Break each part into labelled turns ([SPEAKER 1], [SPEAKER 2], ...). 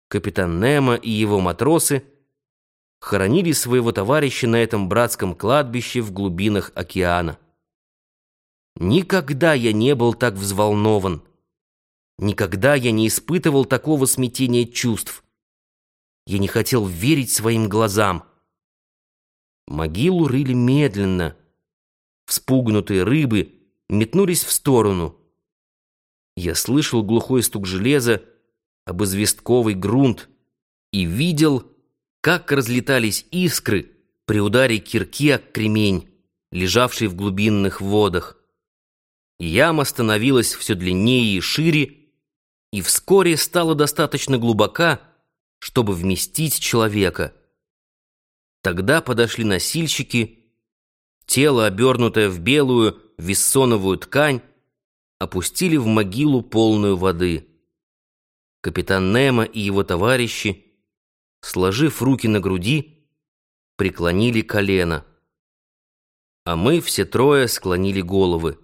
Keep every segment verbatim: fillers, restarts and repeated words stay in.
[SPEAKER 1] Капитан Немо и его матросы хоронили своего товарища на этом братском кладбище в глубинах океана. Никогда я не был так взволнован. Никогда я не испытывал такого смятения чувств. Я не хотел верить своим глазам. Могилу рыли медленно. Вспугнутые рыбы метнулись в сторону. Я слышал глухой стук железа об известковый грунт и видел, как разлетались искры при ударе кирки о кремень, лежавший в глубинных водах. Яма становилась все длиннее и шире, и вскоре стала достаточно глубока, чтобы вместить человека. Тогда подошли носильщики. Тело, обернутое в белую виссоновую ткань, опустили в могилу, полную воды. Капитан Немо и его товарищи, сложив руки на груди, преклонили колено. А мы все трое склонили головы.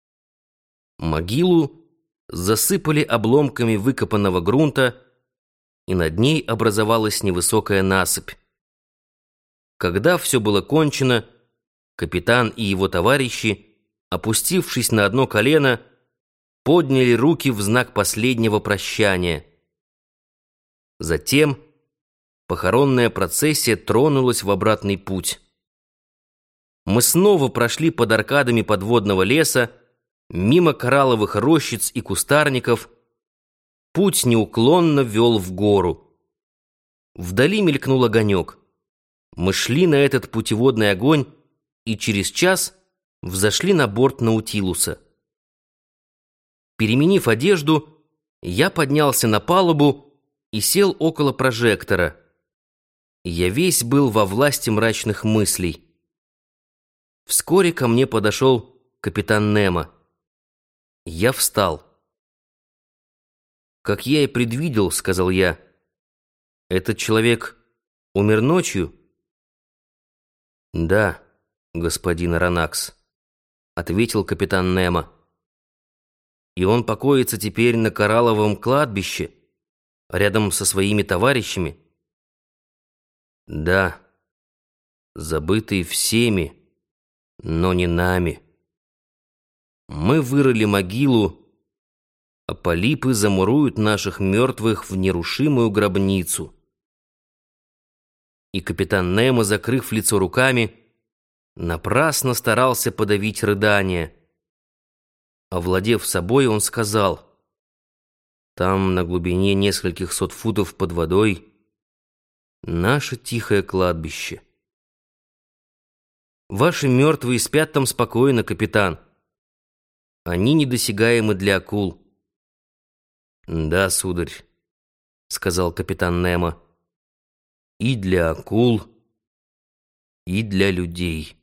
[SPEAKER 1] Могилу засыпали обломками выкопанного грунта, и над ней образовалась невысокая насыпь. Когда все было кончено, капитан и его товарищи, опустившись на одно колено, подняли руки в знак последнего прощания. Затем похоронная процессия тронулась в обратный путь. Мы снова прошли под аркадами подводного леса, мимо коралловых рощиц и кустарников. Путь неуклонно вел в гору. Вдали мелькнул огонек. Мы шли на этот путеводный огонь и через час взошли на борт Наутилуса. Переменив одежду, я поднялся на палубу и сел около прожектора. Я весь был во власти мрачных мыслей. Вскоре ко мне подошел капитан Немо. Я встал. «Как я и предвидел, — сказал я, — этот человек умер ночью?» «Да, господин Аронакс», — ответил капитан Немо. «И он покоится теперь на коралловом кладбище, рядом со своими товарищами?» «Да, забытый всеми, но не нами. Мы вырыли могилу, а полипы замуруют наших мертвых в нерушимую гробницу». И капитан Немо, закрыв лицо руками, напрасно старался подавить рыдания. Овладев собой, он сказал: «Там, на глубине нескольких сот футов под водой, наше тихое кладбище. Ваши мертвые спят там спокойно, капитан. Они недосягаемы для акул». «Да, сударь», — сказал капитан Немо, — «и для акул, и для людей».